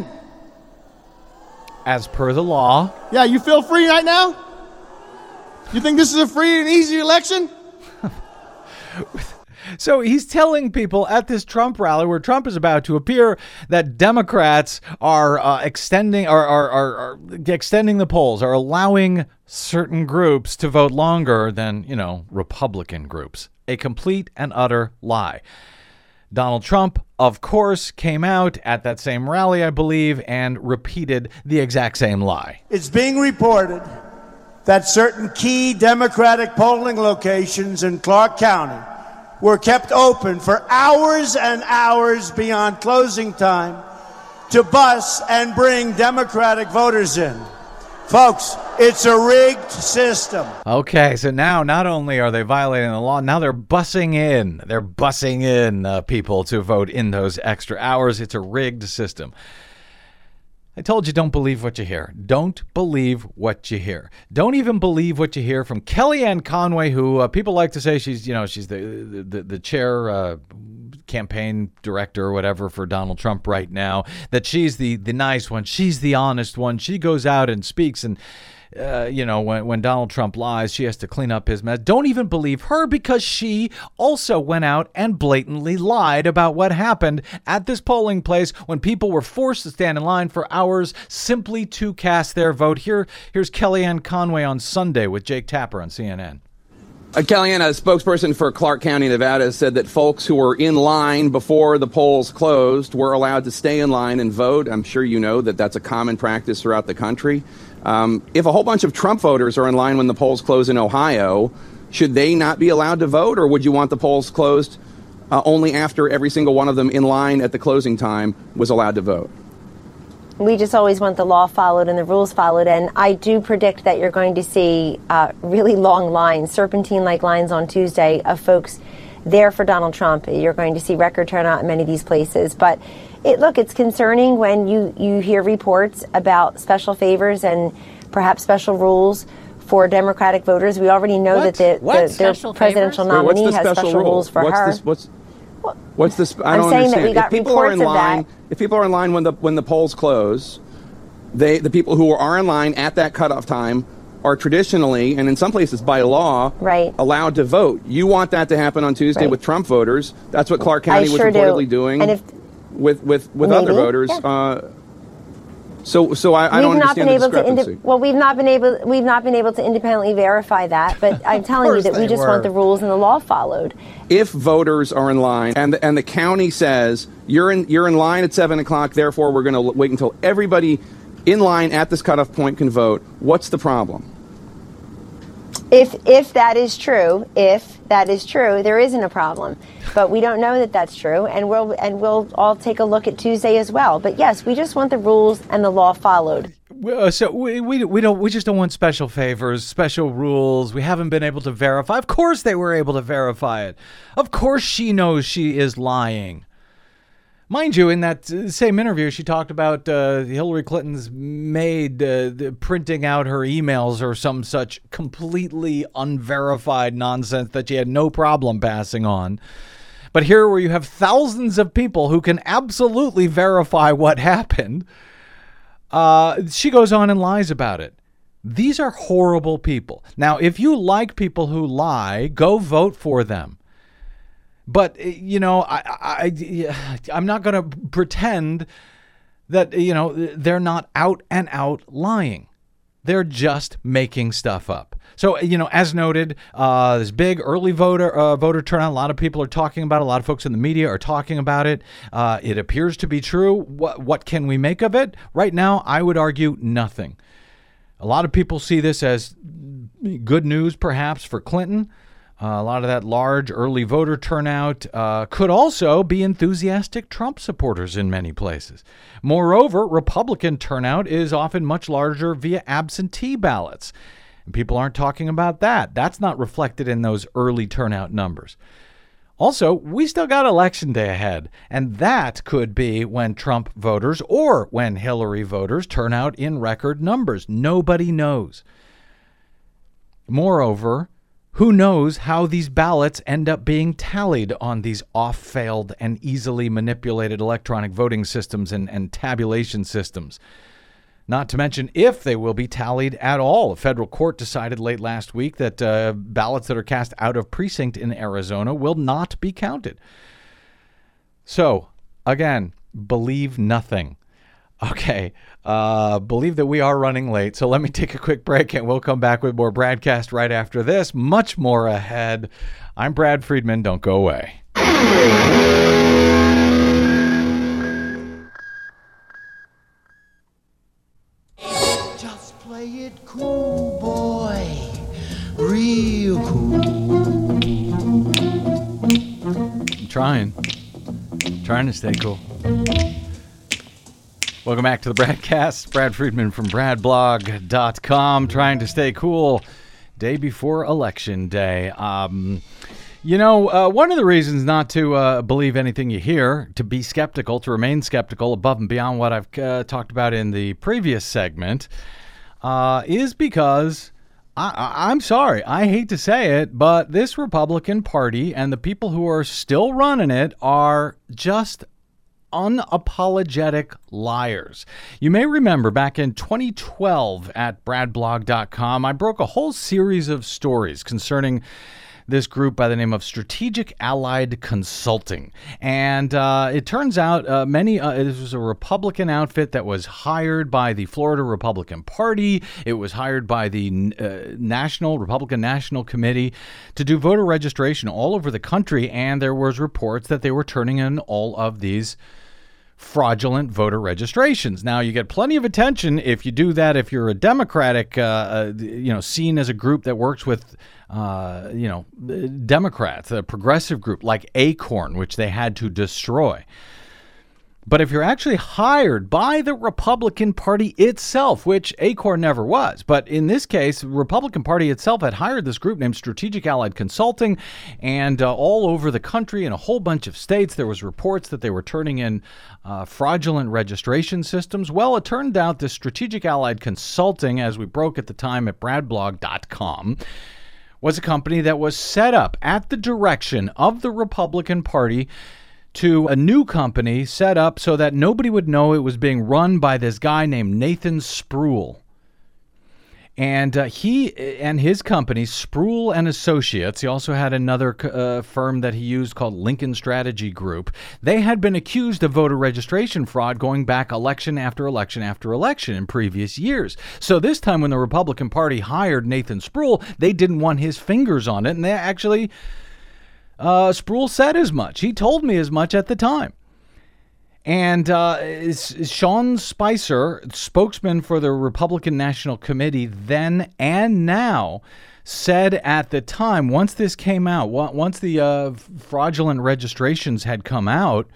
Speaker 2: As per the law.
Speaker 6: Yeah, you feel free right now? You think this is a free and easy election?
Speaker 2: So he's telling people at this Trump rally where Trump is about to appear that Democrats are uh, extending are, are, are, are extending the polls, are allowing certain groups to vote longer than, you know, Republican groups. A complete and utter lie. Donald Trump, of course, came out at that same rally, I believe, and repeated the exact same lie.
Speaker 7: It's being reported that certain key Democratic polling locations in Clark County were kept open for hours and hours beyond closing time to bus and bring Democratic voters in. Folks, it's a rigged system.
Speaker 2: Okay, so now not only are they violating the law, now they're bussing in. They're bussing in uh, people to vote in those extra hours. It's a rigged system. I told you, don't believe what you hear. Don't believe what you hear. Don't even believe what you hear from Kellyanne Conway, who uh, people like to say she's, you know, she's the the, the chair uh, campaign director or whatever for Donald Trump right now, that she's the, the nice one. She's the honest one. She goes out and speaks and, uh, you know, when, when Donald Trump lies, she has to clean up his mess. Don't even believe her, because she also went out and blatantly lied about what happened at this polling place when people were forced to stand in line for hours simply to cast their vote. Here, here's Kellyanne Conway on Sunday with Jake Tapper on C N N.
Speaker 8: Uh, Kellyanne, a spokesperson for Clark County, Nevada, said that folks who were in line before the polls closed were allowed to stay in line and vote. I'm sure you know that that's a common practice throughout the country. Um, if a whole bunch of Trump voters are in line when the polls close in Ohio, should they not be allowed to vote, or would you want the polls closed uh, only after every single one of them in line at the closing time was allowed to vote?
Speaker 9: We just always want the law followed and the rules followed, and I do predict that you're going to see uh, really long lines, serpentine-like lines on Tuesday of folks there for Donald Trump. You're going to see record turnout in many of these places. But it, look, it's concerning when you, you hear reports about special favors and perhaps special rules for Democratic voters. We already know
Speaker 2: What?
Speaker 9: that the,
Speaker 2: What?
Speaker 9: the, their
Speaker 4: Special
Speaker 9: presidential
Speaker 4: favors?
Speaker 8: Wait, what's
Speaker 9: nominee
Speaker 8: the
Speaker 9: has
Speaker 8: special
Speaker 9: special
Speaker 8: rule?
Speaker 9: rules for
Speaker 8: what's
Speaker 9: her.
Speaker 8: This, what's What's this? I
Speaker 9: I'm
Speaker 8: don't
Speaker 9: saying that
Speaker 8: understand.
Speaker 9: we got
Speaker 8: if people are in
Speaker 9: reports of
Speaker 8: line,
Speaker 9: that.
Speaker 8: if people are in line when the when the polls close, they the people who are in line at that cutoff time are traditionally, and in some places by law,
Speaker 9: Right.
Speaker 8: allowed to vote. You want that to happen on Tuesday
Speaker 9: Right.
Speaker 8: with Trump voters. That's what Clark
Speaker 9: I
Speaker 8: County
Speaker 9: sure
Speaker 8: was
Speaker 9: do.
Speaker 8: reportedly doing
Speaker 9: And if
Speaker 8: with with with
Speaker 9: Maybe,
Speaker 8: other voters.
Speaker 9: yeah.
Speaker 8: Uh, So, so I, I don't
Speaker 9: not been
Speaker 8: understand the
Speaker 9: able to
Speaker 8: discrepancy.
Speaker 9: indi- well, we've not been able we've not been able to independently verify that. But I'm telling you that we just
Speaker 2: were.
Speaker 9: want the rules and the law followed.
Speaker 8: If voters are in line and the, and the county says you're in you're in line at seven o'clock, therefore we're going to wait until everybody in line at this cutoff point can vote, what's the problem?
Speaker 9: If if that is true, if that is true, there isn't a problem. But we don't know that that's true, and we'll and we'll all take a look at Tuesday as well. But yes, we just want the rules and the law followed.
Speaker 2: Uh, so we, we we don't we just don't want special favors, special rules. We haven't been able to verify. Of course they were able to verify it. Of course she knows she is lying. Mind you, in that same interview, she talked about uh, Hillary Clinton's maid uh, the, printing out her emails or some such completely unverified nonsense that she had no problem passing on. But here where you have thousands of people who can absolutely verify what happened, uh, she goes on and lies about it. These are horrible people. Now, if you like people who lie, go vote for them. But, you know, I, I, I'm not going to pretend that, you know, they're not out and out lying. They're just making stuff up. So, you know, as noted, uh, this big early voter uh, voter turnout, a lot of people are talking about it. A lot of folks in the media are talking about it. Uh, it appears to be true. What, what can we make of it? Right now, I would argue nothing. A lot of people see this as good news, perhaps, for Clinton. Uh, a lot of that large early voter turnout uh, could also be enthusiastic Trump supporters in many places. Moreover, Republican turnout is often much larger via absentee ballots. And people aren't talking about that. That's not reflected in those early turnout numbers. Also, we still got Election Day ahead, and that could be when Trump voters or when Hillary voters turn out in record numbers. Nobody knows. Moreover, who knows how these ballots end up being tallied on these off-failed and easily manipulated electronic voting systems and, and tabulation systems? Not to mention if they will be tallied at all. A federal court decided late last week that uh, ballots that are cast out of precinct in Arizona will not be counted. So, again, believe nothing. Okay, uh, believe that we are running late, so let me take a quick break and we'll come back with more Bradcast right after this. Much more ahead. I'm Brad Friedman. Don't go away.
Speaker 3: Just play it cool, boy. Real cool.
Speaker 2: I'm trying. I'm trying to stay cool. Welcome back to the Bradcast. Brad Friedman from brad blog dot com, trying to stay cool day before Election Day. Um, you know, uh, one of the reasons not to uh, believe anything you hear, to be skeptical, to remain skeptical above and beyond what I've uh, talked about in the previous segment, uh, is because, I- I- I'm sorry, I hate to say it, but this Republican Party and the people who are still running it are just unapologetic liars. You may remember back in twenty twelve at brad blog dot com, I broke a whole series of stories concerning this group by the name of Strategic Allied Consulting. And uh, it turns out uh, many, uh, this was a Republican outfit that was hired by the Florida Republican Party. It was hired by the uh, National Republican National Committee to do voter registration all over the country. And there was reports that they were turning in all of these fraudulent voter registrations. Now, you get plenty of attention if you do that. If you're a Democratic, uh, uh, you know, seen as a group that works with, uh, you know, Democrats, a progressive group like Acorn, which they had to destroy. But if you're actually hired by the Republican Party itself, which Acorn never was, but in this case, the Republican Party itself had hired this group named Strategic Allied Consulting, and uh, all over the country in a whole bunch of states, there was reports that they were turning in uh, fraudulent registration systems. Well, it turned out this Strategic Allied Consulting, as we broke at the time at brad blog dot com, was a company that was set up at the direction of the Republican Party to a new company set up so that nobody would know it was being run by this guy named Nathan Spruill. And uh, he and his company, Sproul and Associates, he also had another uh, firm that he used called Lincoln Strategy Group. They had been accused of voter registration fraud going back election after election after election in previous years. So this time when the Republican Party hired Nathan Sproul, they didn't want his fingers on it. And they actually, uh, Sproul said as much. He told me as much at the time. And uh, Sean Spicer, spokesman for the Republican National Committee then and now, said at the time, once this came out, once the uh, fraudulent registrations had come out,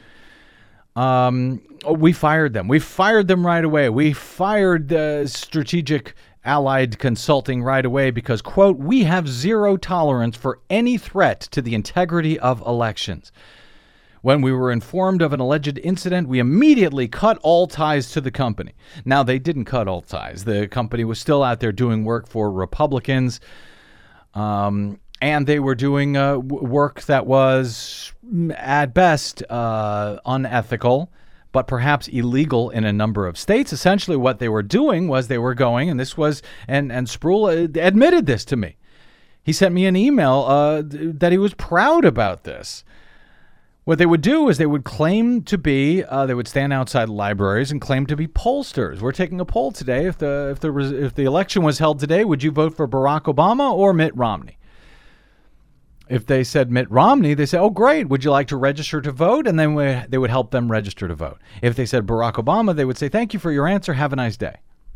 Speaker 2: um, we fired them. We fired them right away. We fired the Strategic Allied Consulting right away because, quote, we have zero tolerance for any threat to the integrity of elections. When we were informed of an alleged incident, we immediately cut all ties to the company. Now, they didn't cut all ties. The company was still out there doing work for Republicans, um, and they were doing uh, w- work that was, at best, uh, unethical, but perhaps illegal in a number of states. Essentially, what they were doing was they were going, and this was, and, and Sproul admitted this to me. He sent me an email uh, that he was proud about this. What they would do is they would claim to be, uh, they would stand outside libraries and claim to be pollsters. We're taking a poll today. If the if the if the election was held today, would you vote for Barack Obama or Mitt Romney? If they said Mitt Romney, they say, "Oh, great. Would you like to register to vote?" And then we, they would help them register to vote. If they said Barack Obama, they would say, "Thank you for your answer. Have a nice day."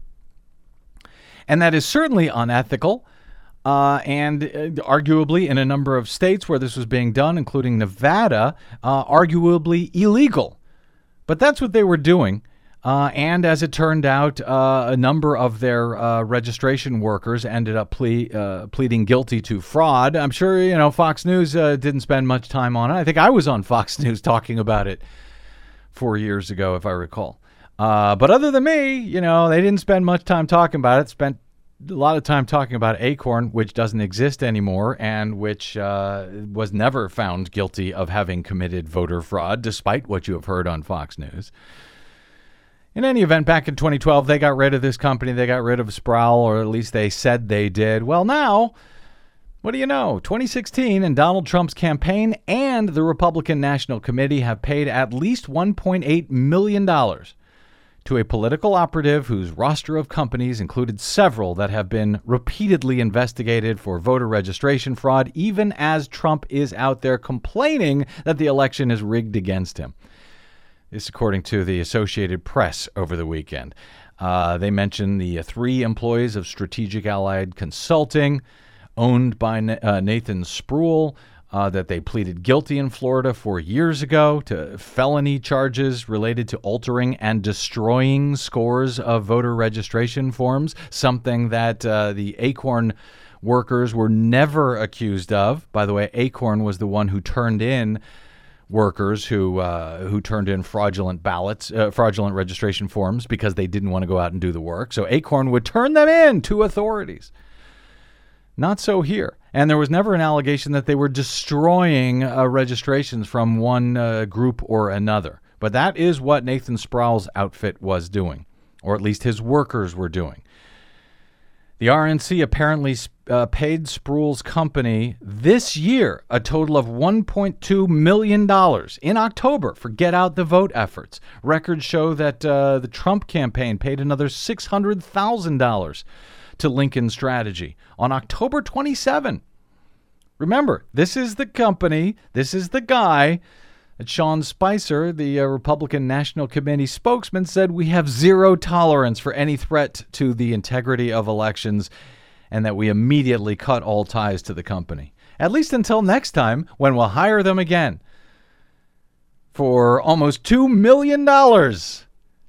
Speaker 2: And that is certainly unethical. Uh, and uh, arguably in a number of states where this was being done, including Nevada, uh, arguably illegal. But that's what they were doing. Uh, and as it turned out, uh, a number of their uh, registration workers ended up ple- uh, pleading guilty to fraud. I'm sure, you know, Fox News uh, didn't spend much time on it. I think I was on Fox News talking about it four years ago, if I recall. Uh, but other than me, you know, they didn't spend much time talking about it. Spent a lot of time talking about Acorn, which doesn't exist anymore and which uh, was never found guilty of having committed voter fraud, despite what you have heard on Fox News. In any event, back in twenty twelve, they got rid of this company. They got rid of Sproul, or at least they said they did. Well, now, what do you know? twenty sixteen, and Donald Trump's campaign and the Republican National Committee have paid at least one point eight million dollars to a political operative whose roster of companies included several that have been repeatedly investigated for voter registration fraud, even as Trump is out there complaining that the election is rigged against him. This, according to the Associated Press over the weekend. Uh, they mentioned the uh, three employees of Strategic Allied Consulting, owned by uh, Nathan Sproul, Uh, that they pleaded guilty in Florida four years ago to felony charges related to altering and destroying scores of voter registration forms, something that uh, the Acorn workers were never accused of. By the way, Acorn was the one who turned in workers who uh, who turned in fraudulent ballots, uh, fraudulent registration forms because they didn't want to go out and do the work. So Acorn would turn them in to authorities. Not so here. And there was never an allegation that they were destroying uh, registrations from one uh, group or another. But that is what Nathan Sproul's outfit was doing, or at least his workers were doing. The R N C apparently uh, paid Sproul's company this year a total of one point two million dollars in October for Get Out the Vote efforts. Records show that uh, the Trump campaign paid another six hundred thousand dollars to Lincoln Strategy on October twenty-seventh. Remember, this is the company, this is the guy that Sean Spicer, the uh, Republican National Committee spokesman, said we have zero tolerance for any threat to the integrity of elections and that we immediately cut all ties to the company. At least until next time when we'll hire them again for almost two million dollars.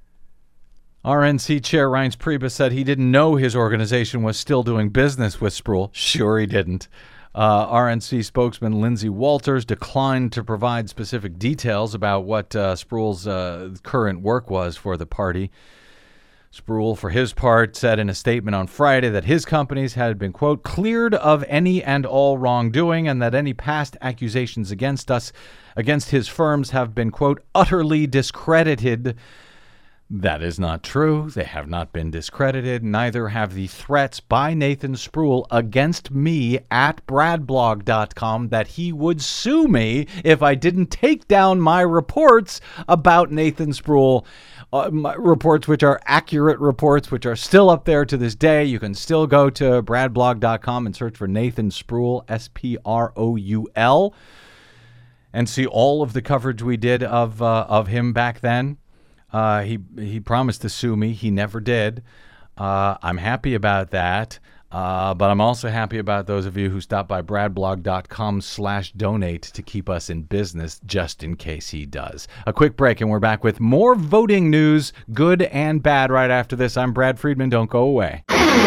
Speaker 2: R N C Chair Reince Priebus said he didn't know his organization was still doing business with Sproul. Sure he didn't. Uh, R N C spokesman Lindsey Walters declined to provide specific details about what uh, Sproul's uh, current work was for the party. Sproul, for his part, said in a statement on Friday that his companies had been, quote, cleared of any and all wrongdoing and that any past accusations against us, against his firms have been, quote, utterly discredited. That is not true. They have not been discredited. Neither have the threats by Nathan Spruill against me at brad blog dot com that he would sue me if I didn't take down my reports about Nathan Spruill. Uh, my reports which are accurate reports, which are still up there to this day. You can still go to brad blog dot com and search for Nathan Spruill, S P R O U L, and see all of the coverage we did of uh, of him back then. Uh, he he promised to sue me. He never did. Uh, I'm happy about that. Uh, but I'm also happy about those of you who stop by brad blog dot com slash donate to keep us in business just in case he does. A quick break and we're back with more voting news, good and bad, right after this. I'm Brad Friedman. Don't go away.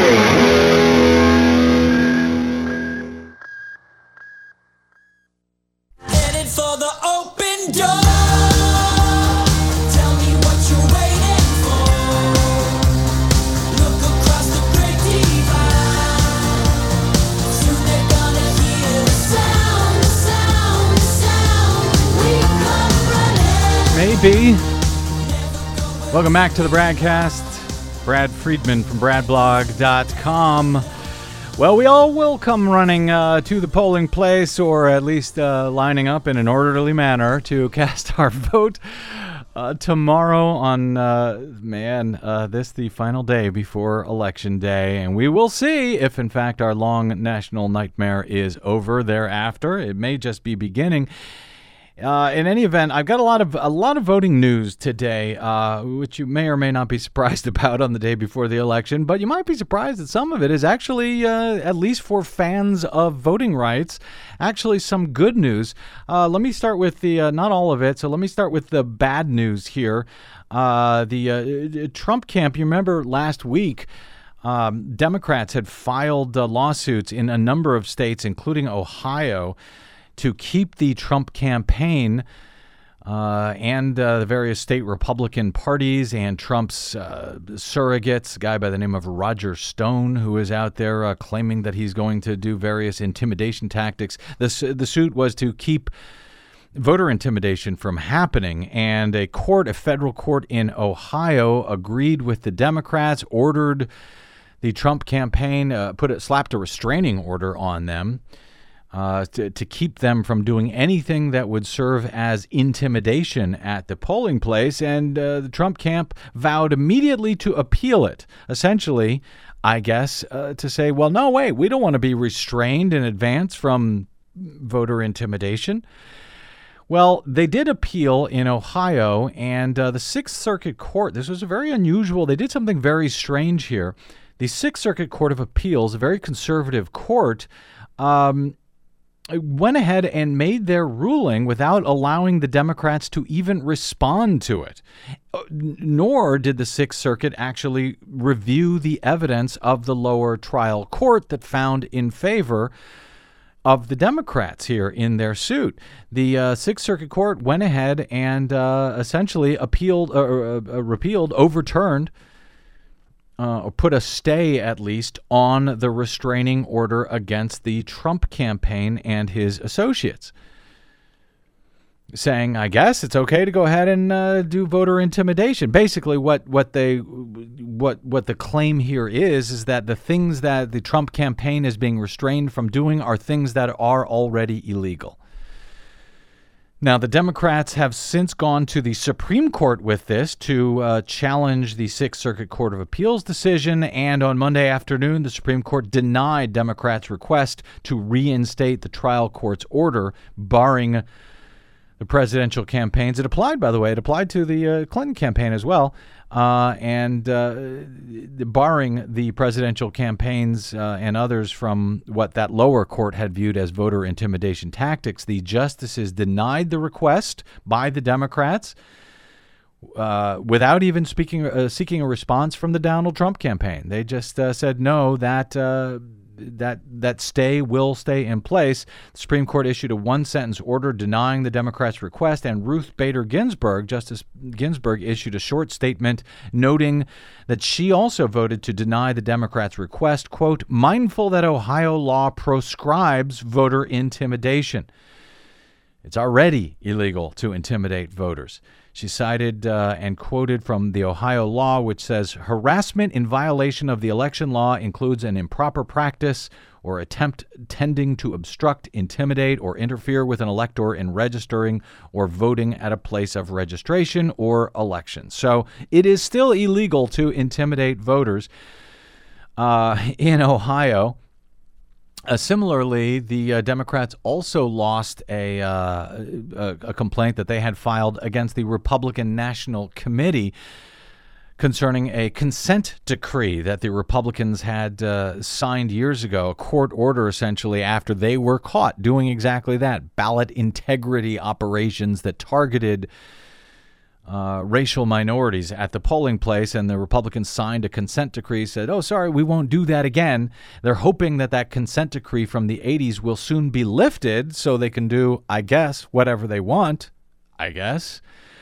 Speaker 10: Headed for the open door.
Speaker 2: Maybe. Welcome back to the Bradcast. Brad Friedman from brad blog dot com. Well, we all will come running uh, to the polling place, or at least uh, lining up in an orderly manner to cast our vote uh, tomorrow on, uh, man, uh, this the final day before Election Day. And we will see if, in fact, our long national nightmare is over thereafter. It may just be beginning. Uh, in any event, I've got a lot of a lot of voting news today, uh, which you may or may not be surprised about on the day before the election, but you might be surprised that some of it is actually, uh, at least for fans of voting rights, actually some good news. Uh, let me start with the, uh, not all of it, so let me start with the bad news here. Uh, the uh, Trump camp, you remember last week, um, Democrats had filed uh, lawsuits in a number of states, including Ohio, to keep the Trump campaign uh, and uh, the various state Republican parties and Trump's uh, surrogates, a guy by the name of Roger Stone, who is out there uh, claiming that he's going to do various intimidation tactics. The, the suit was to keep voter intimidation from happening, and a court, a federal court in Ohio, agreed with the Democrats, ordered the Trump campaign, uh, put it, slapped a restraining order on them. Uh, to, to keep them from doing anything that would serve as intimidation at the polling place. And uh, the Trump camp vowed immediately to appeal it. Essentially, I guess, uh, to say, well, no, wait, we don't want to be restrained in advance from voter intimidation. Well, they did appeal in Ohio, and uh, the Sixth Circuit Court, this was a very unusual, they did something very strange here. The Sixth Circuit Court of Appeals, a very conservative court, um, went ahead and made their ruling without allowing the Democrats to even respond to it. Nor did the Sixth Circuit actually review the evidence of the lower trial court that found in favor of the Democrats here in their suit. The uh, Sixth Circuit Court went ahead and uh, essentially appealed, uh, uh, repealed, overturned, Uh, or put a stay, at least, on the restraining order against the Trump campaign and his associates, saying, I guess it's okay to go ahead and uh, do voter intimidation. Basically, what what they what what the claim here is is that the things that the Trump campaign is being restrained from doing are things that are already illegal. Now, the Democrats have since gone to the Supreme Court with this to uh, challenge the Sixth Circuit Court of Appeals decision, and on Monday afternoon, the Supreme Court denied Democrats' request to reinstate the trial court's order barring the presidential campaigns. It applied, by the way, it applied to the uh, Clinton campaign as well, uh, and uh, barring the presidential campaigns uh, and others from what that lower court had viewed as voter intimidation tactics. The justices denied the request by the Democrats uh, without even speaking, uh, seeking a response from the Donald Trump campaign. They just uh, said, no, that uh, that that stay will stay in place. The Supreme Court issued a one-sentence order denying the Democrats' request, and Ruth Bader Ginsburg, Justice Ginsburg, issued a short statement noting that she also voted to deny the Democrats' request, quote, mindful that Ohio law proscribes voter intimidation. It's already illegal to intimidate voters. She cited uh, and quoted from the Ohio law, which says, harassment in violation of the election law includes an improper practice or attempt tending to obstruct, intimidate, or interfere with an elector in registering or voting at a place of registration or election. So it is still illegal to intimidate voters uh, in Ohio. Uh, similarly, the uh, Democrats also lost a, uh, a a complaint that they had filed against the Republican National Committee concerning a consent decree that the Republicans had uh, signed years ago, a court order essentially after they were caught doing exactly that, ballot integrity operations that targeted Uh, racial minorities at the polling place, and the Republicans signed a consent decree, said, oh, sorry, we won't do that again. They're hoping that that consent decree from the eighties will soon be lifted so they can do, I guess, whatever they want, I guess.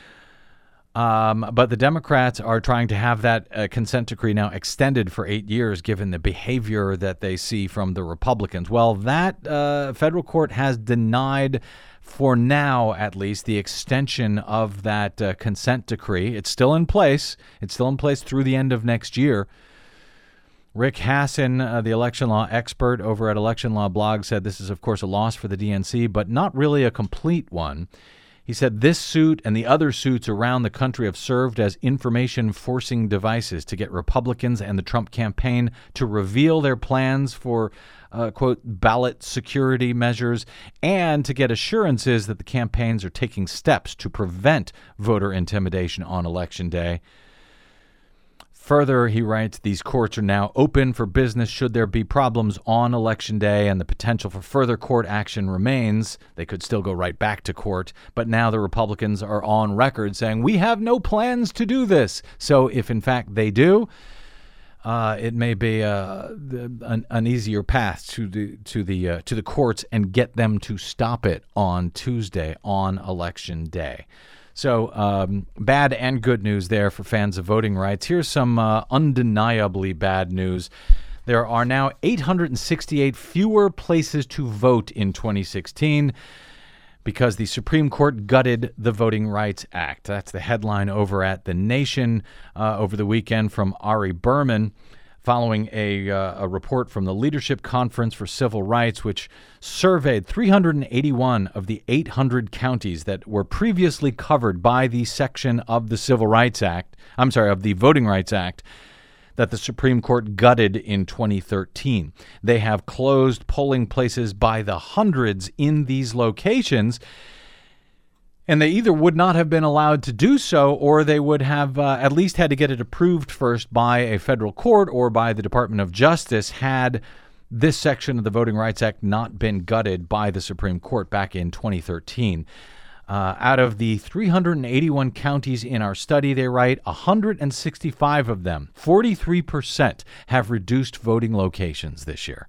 Speaker 2: Um, but the Democrats are trying to have that uh, consent decree now extended for eight years, given the behavior that they see from the Republicans. Well, that uh, federal court has denied, for now at least, the extension of that uh, consent decree. It's still in place. It's still in place through the end of next year. Rick Hassin, uh, the election law expert over at Election Law Blog, said this is, of course, a loss for the D N C, but not really a complete one. He said this suit and the other suits around the country have served as information-forcing devices to get Republicans and the Trump campaign to reveal their plans for, uh, quote, ballot security measures and to get assurances that the campaigns are taking steps to prevent voter intimidation on Election Day. Further, he writes, these courts are now open for business should there be problems on Election Day, and the potential for further court action remains. They could still go right back to court, but now the Republicans are on record saying, we have no plans to do this. So if, in fact, they do, uh, it may be uh, an, an easier path to the to the uh, to the courts and get them to stop it on Tuesday, on Election Day. So um, bad and good news there for fans of voting rights. Here's some uh, undeniably bad news. There are now eight hundred sixty-eight fewer places to vote in twenty sixteen because the Supreme Court gutted the Voting Rights Act. That's the headline over at The Nation uh, over the weekend from Ari Berman, following a, uh, a report from the Leadership Conference for Civil Rights, which surveyed three hundred eighty-one of the eight hundred counties that were previously covered by the section of the Civil Rights Act, I'm sorry, of the Voting Rights Act, that the Supreme Court gutted in twenty thirteen. They have closed polling places by the hundreds in these locations, and they either would not have been allowed to do so, or they would have uh, at least had to get it approved first by a federal court or by the Department of Justice had this section of the Voting Rights Act not been gutted by the Supreme Court back in twenty thirteen. Uh, out of the three hundred eighty-one counties in our study, they write, one hundred sixty-five of them, forty-three percent, have reduced voting locations this year.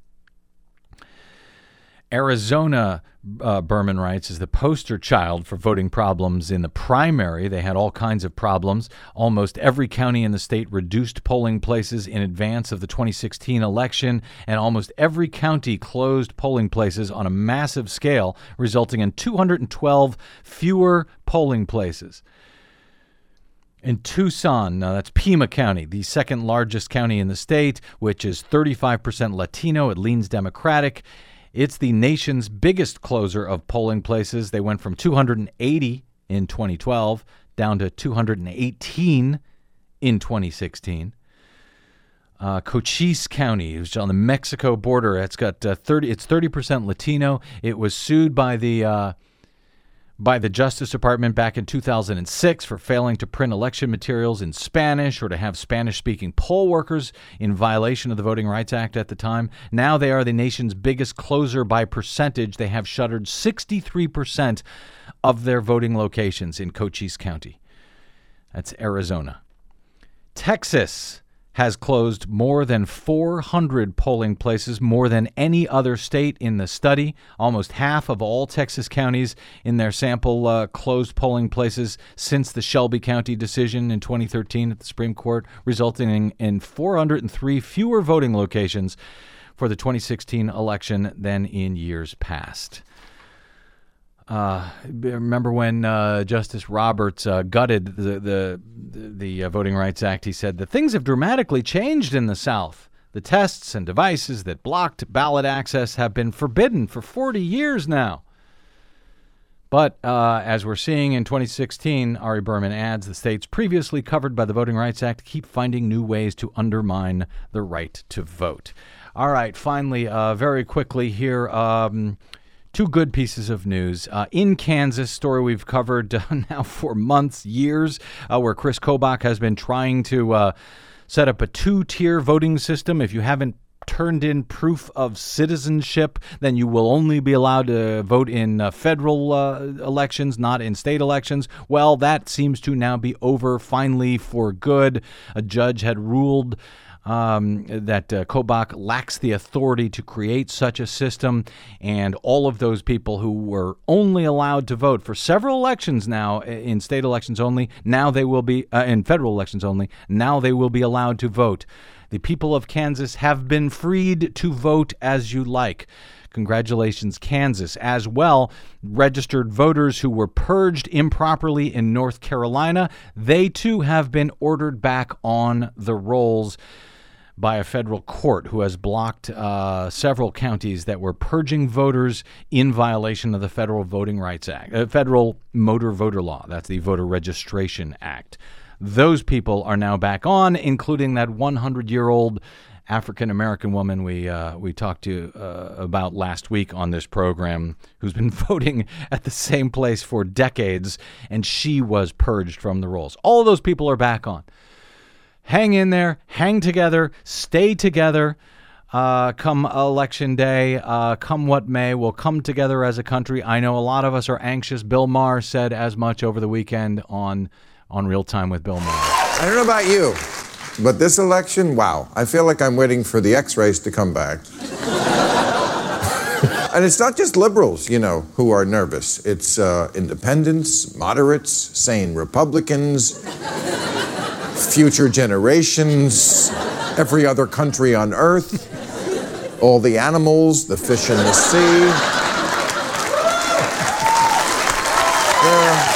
Speaker 2: Arizona, uh, Berman writes, is the poster child for voting problems in the primary. They had all kinds of problems. Almost every county in the state reduced polling places in advance of the twenty sixteen election, and almost every county closed polling places on a massive scale, resulting in two hundred twelve fewer polling places. In Tucson, uh, that's Pima County, the second largest county in the state, which is thirty-five percent Latino. It leans Democratic. It's the nation's biggest closer of polling places. They went from two hundred eighty in twenty twelve down to two hundred eighteen in twenty sixteen. Uh, Cochise County, which is on the Mexico border, it's got uh, thirty. It's thirty percent Latino. It was sued by the uh, by the Justice Department back in two thousand six for failing to print election materials in Spanish or to have Spanish-speaking poll workers in violation of the Voting Rights Act at the time. Now they are the nation's biggest closer by percentage. They have shuttered sixty-three percent of their voting locations in Cochise County. That's Arizona. Texas has closed more than four hundred polling places, more than any other state in the study. Almost half of all Texas counties in their sample uh, closed polling places since the Shelby County decision in twenty thirteen at the Supreme Court, resulting in, in four hundred three fewer voting locations for the twenty sixteen election than in years past. Uh, remember when uh, Justice Roberts uh, gutted the the, the uh, Voting Rights Act? He said that things have dramatically changed in the South. The tests and devices that blocked ballot access have been forbidden for forty years now. But uh, as we're seeing in twenty sixteen, Ari Berman adds, the states previously covered by the Voting Rights Act keep finding new ways to undermine the right to vote. All right, finally, uh, very quickly here, um, two good pieces of news. Uh, in Kansas, story we've covered uh, now for months, years, uh, where Chris Kobach has been trying to uh, set up a two-tier voting system. If you haven't turned in proof of citizenship, then you will only be allowed to vote in uh, federal uh, elections, not in state elections. Well, that seems to now be over finally for good. A judge had ruled um, that uh, Kobach lacks the authority to create such a system, and all of those people who were only allowed to vote for several elections now, in state elections only, now they will be, uh, in federal elections only, now they will be allowed to vote. The people of Kansas have been freed to vote as you like. Congratulations, Kansas. As well, registered voters who were purged improperly in North Carolina, they too have been ordered back on the rolls by a federal court who has blocked uh, several counties that were purging voters in violation of the Federal Voting Rights Act, uh, Federal Motor Voter Law. That's the Voter Registration Act. Those people are now back on, including that hundred-year-old African-American woman we uh, we talked to uh, about last week on this program, who's been voting at the same place for decades, and she was purged from the rolls. All of those people are back on. Hang in there, hang together, stay together. Uh, come election day, uh, come what may, we'll come together as a country. I know a lot of us are anxious. Bill Maher said as much over the weekend on on Real Time with Bill Maher.
Speaker 1: I don't know about you, but this election, wow, I feel like I'm waiting for the X-rays to come back. And it's not just liberals, you know, who are nervous. It's uh, independents, moderates, sane Republicans, future generations, every other country on earth, all the animals, the fish in the sea. Uh,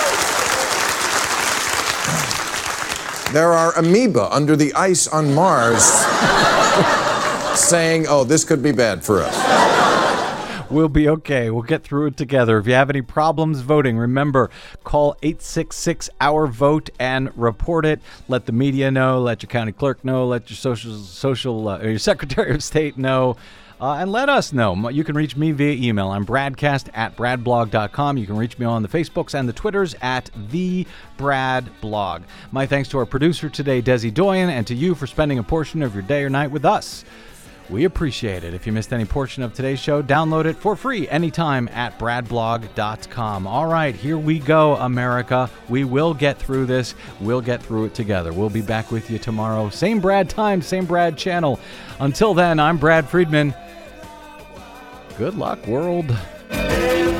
Speaker 1: There are amoeba under the ice on Mars saying, oh, this could be bad for us.
Speaker 2: We'll be okay. We'll get through it together. If you have any problems voting, remember, call eight six six, our vote and report it. Let the media know. Let your county clerk know. Let your social, social uh, or your Secretary of State know. Uh, and let us know. You can reach me via email. I'm bradcast at bradblog dot com. You can reach me on the Facebooks and the Twitters at the Brad Blog. My thanks to our producer today, Desi Doyen, and to you for spending a portion of your day or night with us. We appreciate it. If you missed any portion of today's show, download it for free anytime at bradblog dot com. All right, here we go, America. We will get through this. We'll get through it together. We'll be back with you tomorrow. Same Brad time, same Brad channel. Until then, I'm Brad Friedman. Good luck, world.